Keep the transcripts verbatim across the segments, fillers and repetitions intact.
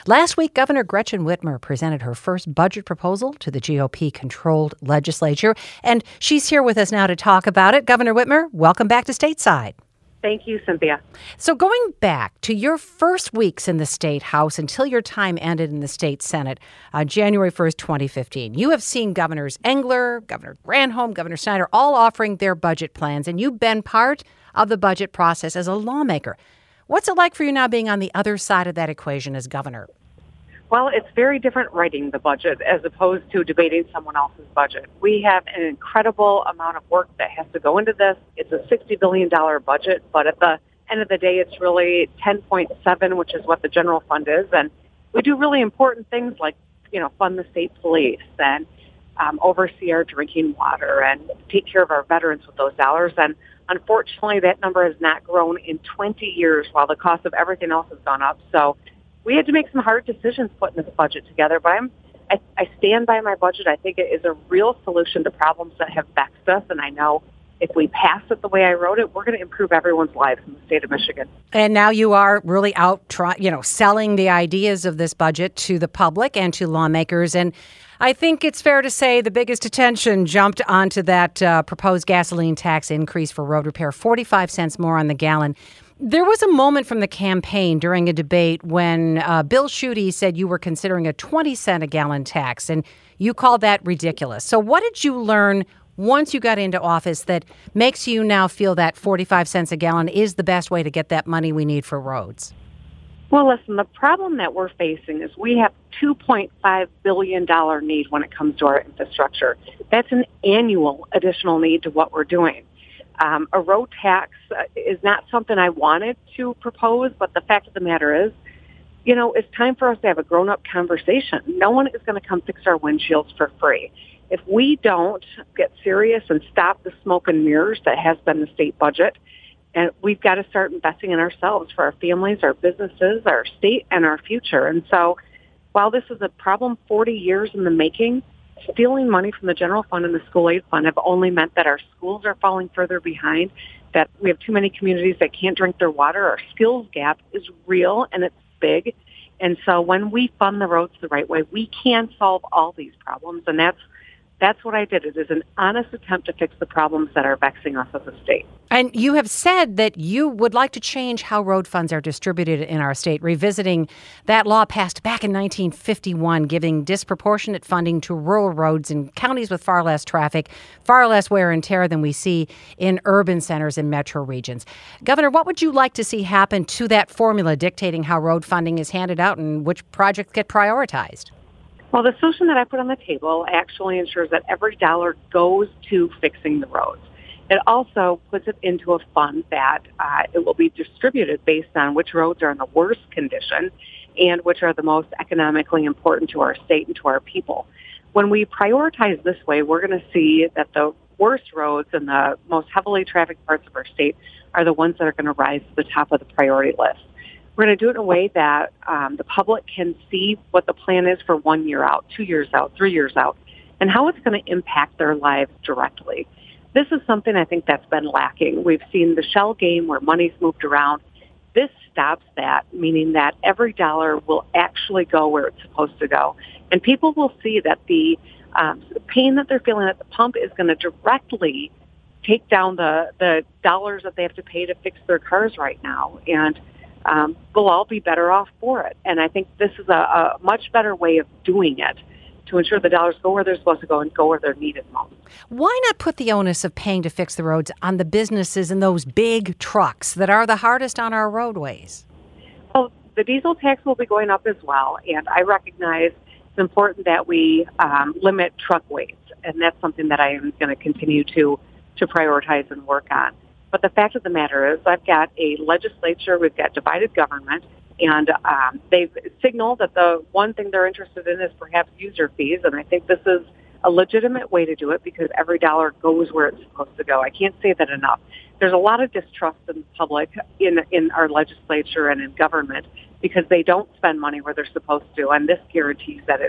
Last week, Governor Gretchen Whitmer presented her first budget proposal to the G O P-controlled legislature, and she's here with us now to talk about it. Governor Whitmer, welcome back to Stateside. Thank you, Cynthia. So going back to your first weeks in the State House until your time ended in the State Senate on January first, twenty fifteen, you have seen Governors Engler, Governor Granholm, Governor Snyder all offering their budget plans, and you've been part of the budget process as a lawmaker. What's it like for you now being on the other side of that equation as governor? Well, it's very different writing the budget as opposed to debating someone else's budget. We have an incredible amount of work that has to go into this. It's a sixty billion dollars budget, but at the end of the day, it's really ten point seven, which is what the general fund is. And we do really important things like, you know, fund the state police and um, oversee our drinking water and take care of our veterans with those dollars. And unfortunately, that number has not grown in twenty years while the cost of everything else has gone up. So we had to make some hard decisions putting this budget together, but I'm, I, I stand by my budget. I think it is a real solution to problems that have vexed us, and I know if we pass it the way I wrote it, we're going to improve everyone's lives in the state of Michigan. And now you are really out, try, you know, selling the ideas of this budget to the public and to lawmakers. And I think it's fair to say the biggest attention jumped onto that uh, proposed gasoline tax increase for road repair, forty-five cents more on the gallon. There was a moment from the campaign during a debate when uh, Bill Schuette said you were considering a twenty cent a gallon tax, and you called that ridiculous. So what did you learn once you got into office that makes you now feel that forty-five cents a gallon is the best way to get that money we need for roads? Well, listen, the problem that we're facing is we have two point five billion dollars need when it comes to our infrastructure. That's an annual additional need to what we're doing. Um, a road tax uh, is not something I wanted to propose, but the fact of the matter is, you know, it's time for us to have a grown-up conversation. No one is going to come fix our windshields for free. If we don't get serious and stop the smoke and mirrors that has been the state budget, and we've got to start investing in ourselves for our families, our businesses, our state, and our future. And so while this is a problem forty years in the making, stealing money from the general fund and the school aid fund have only meant that our schools are falling further behind, that we have too many communities that can't drink their water. Our skills gap is real and it's big. And so when we fund the roads the right way, we can solve all these problems. And that's That's what I did. It is an honest attempt to fix the problems that are vexing us as a state. And you have said that you would like to change how road funds are distributed in our state, revisiting that law passed back in nineteen fifty-one, giving disproportionate funding to rural roads in counties with far less traffic, far less wear and tear than we see in urban centers and metro regions. Governor, what would you like to see happen to that formula dictating how road funding is handed out and which projects get prioritized? Well, the solution that I put on the table actually ensures that every dollar goes to fixing the roads. It also puts it into a fund that uh, it will be distributed based on which roads are in the worst condition and which are the most economically important to our state and to our people. When we prioritize this way, we're going to see that the worst roads and the most heavily trafficked parts of our state are the ones that are going to rise to the top of the priority list. We're going to do it in a way that um, the public can see what the plan is for one year out, two years out, three years out, and how it's going to impact their lives directly. This is something I think that's been lacking. We've seen the shell game where money's moved around. This stops that, meaning that every dollar will actually go where it's supposed to go. And people will see that the um, pain that they're feeling at the pump is going to directly take down the, the dollars that they have to pay to fix their cars right now. And Um, we'll all be better off for it. And I think this is a, a much better way of doing it to ensure the dollars go where they're supposed to go and go where they're needed most. Why not put the onus of paying to fix the roads on the businesses and those big trucks that are the hardest on our roadways? Well, the diesel tax will be going up as well, and I recognize it's important that we um, limit truck weights, and that's something that I am going to continue to, to prioritize and work on. But the fact of the matter is I've got a legislature, we've got divided government, and um, they've signaled that the one thing they're interested in is perhaps user fees, and I think this is a legitimate way to do it because every dollar goes where it's supposed to go. I can't say that enough. There's a lot of distrust in the public in, in our legislature and in government because they don't spend money where they're supposed to, and this guarantees that it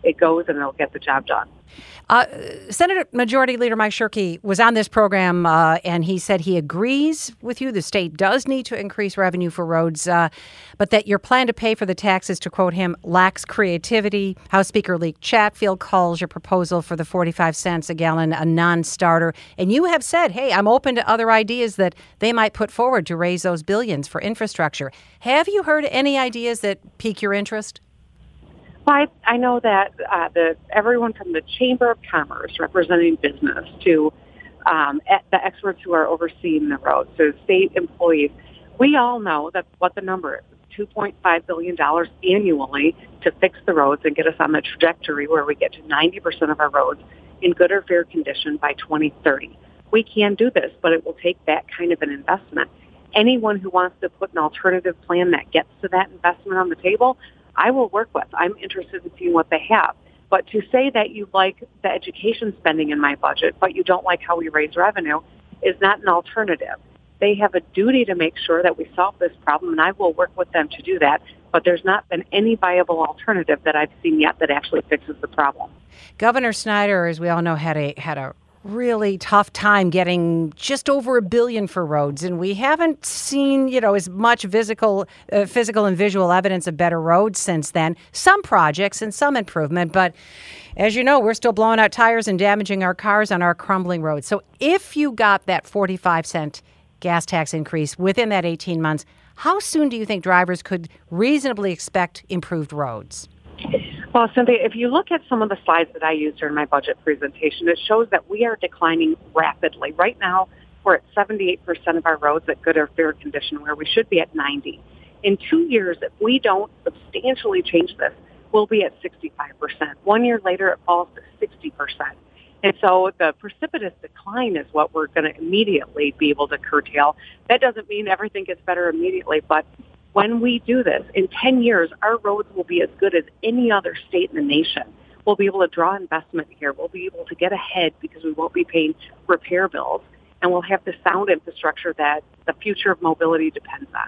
it goes and it'll get the job done. Uh, Senator Majority Leader Mike Shirkey was on this program, uh, and he said he agrees with you. The state does need to increase revenue for roads, uh, but that your plan to pay for the taxes, to quote him, lacks creativity. House Speaker Lee Chatfield calls your proposal for the forty-five cents a gallon a non-starter. And you have said, hey, I'm open to other ideas that they might put forward to raise those billions for infrastructure. Have you heard any ideas that pique your interest? Well, I, I know that uh, the everyone from the Chamber of Commerce representing business to um, the experts who are overseeing the roads, to state employees, we all know that what the number is, two point five billion dollars annually to fix the roads and get us on the trajectory where we get to ninety percent of our roads in good or fair condition by twenty thirty. We can do this, but it will take that kind of an investment. Anyone who wants to put an alternative plan that gets to that investment on the table, I will work with. I'm interested in seeing what they have. But to say that you like the education spending in my budget, but you don't like how we raise revenue, is not an alternative. They have a duty to make sure that we solve this problem, and I will work with them to do that. But there's not been any viable alternative that I've seen yet that actually fixes the problem. Governor Snyder, as we all know, had a had a really tough time getting just over a billion for roads, and we haven't seen, you know, as much physical, uh, physical and visual evidence of better roads since then. Some projects and some improvement, but as you know, we're still blowing out tires and damaging our cars on our crumbling roads. So if you got that forty-five cent gas tax increase within that eighteen months, how soon do you think drivers could reasonably expect improved roads? Well, Cynthia, if you look at some of the slides that I used during my budget presentation, it shows that we are declining rapidly. Right now, we're at seventy-eight percent of our roads at good or fair condition, where we should be at ninety. In two years, if we don't substantially change this, we'll be at sixty-five percent. One year later, it falls to sixty percent. And so the precipitous decline is what we're going to immediately be able to curtail. That doesn't mean everything gets better immediately, but when we do this, in ten years, our roads will be as good as any other state in the nation. We'll be able to draw investment here. We'll be able to get ahead because we won't be paying repair bills, and we'll have the sound infrastructure that the future of mobility depends on.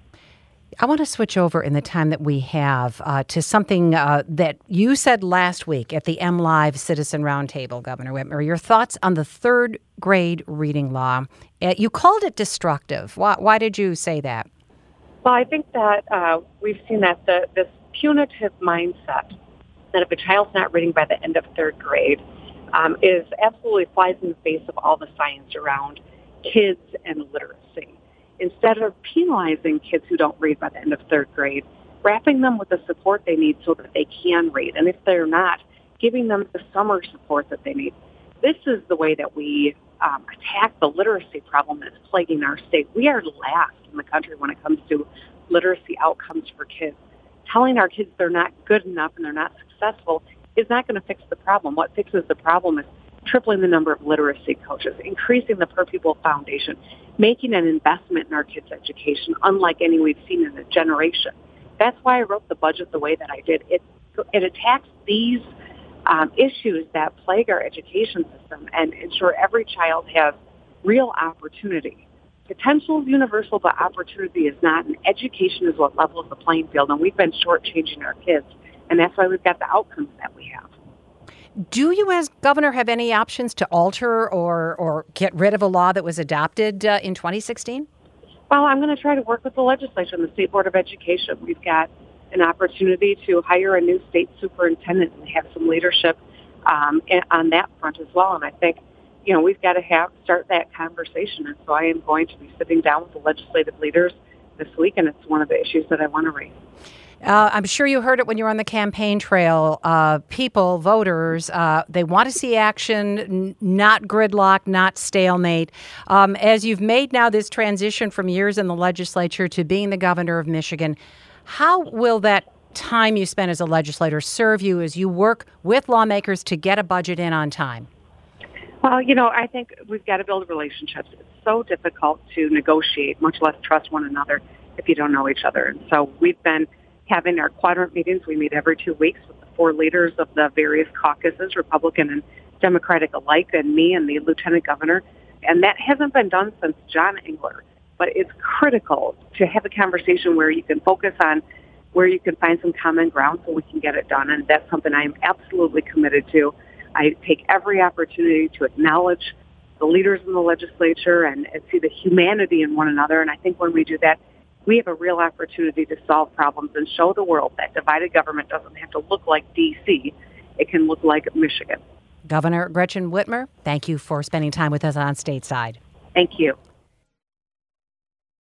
I want to switch over in the time that we have uh, to something uh, that you said last week at the M Live Citizen Roundtable, Governor Whitmer. Your thoughts on the third grade reading law. Uh, you called it destructive. Why, why did you say that? Well, I think that uh, we've seen that the, this punitive mindset that if a child's not reading by the end of third grade um, is absolutely flies in the face of all the science around kids and literacy. Instead of penalizing kids who don't read by the end of third grade, wrapping them with the support they need so that they can read. And if they're not, giving them the summer support that they need. This is the way that we um, attack the literacy problem that's plaguing our state. We are last in the country when it comes to literacy outcomes for kids. Telling our kids they're not good enough and they're not successful is not going to fix the problem. What fixes the problem is tripling the number of literacy coaches, increasing the per pupil foundation, making an investment in our kids' education, unlike any we've seen in a generation. That's why I wrote the budget the way that I did. It it attacks these um, issues that plague our education system and ensure every child has real opportunity. Potential is universal, but opportunity is not. And education is what levels the playing field. And we've been shortchanging our kids, and that's why we've got the outcomes that we have. Do you, as governor, have any options to alter or or get rid of a law that was adopted uh, in twenty sixteen? Well, I'm going to try to work with the legislature and the State Board of Education. We've got an opportunity to hire a new state superintendent and have some leadership um, on that front as well. And I think, you know, we've got to have start that conversation. And so I am going to be sitting down with the legislative leaders this week, and it's one of the issues that I want to raise. Uh, I'm sure you heard it when you were on the campaign trail. Uh, people, voters, uh, they want to see action, n- not gridlock, not stalemate. Um, as you've made now this transition from years in the legislature to being the governor of Michigan, how will that time you spend as a legislator serve you as you work with lawmakers to get a budget in on time? Well, you know, I think we've got to build relationships. It's so difficult to negotiate, much less trust one another if you don't know each other. And so we've been having our quadrant meetings. We meet every two weeks with the four leaders of the various caucuses, Republican and Democratic alike, and me and the lieutenant governor. And that hasn't been done since John Engler. But it's critical to have a conversation where you can focus on where you can find some common ground so we can get it done. And that's something I'm absolutely committed to. I take every opportunity to acknowledge the leaders in the legislature and, and see the humanity in one another. And I think when we do that, we have a real opportunity to solve problems and show the world that divided government doesn't have to look like D C. It can look like Michigan. Governor Gretchen Whitmer, thank you for spending time with us on Stateside. Thank you.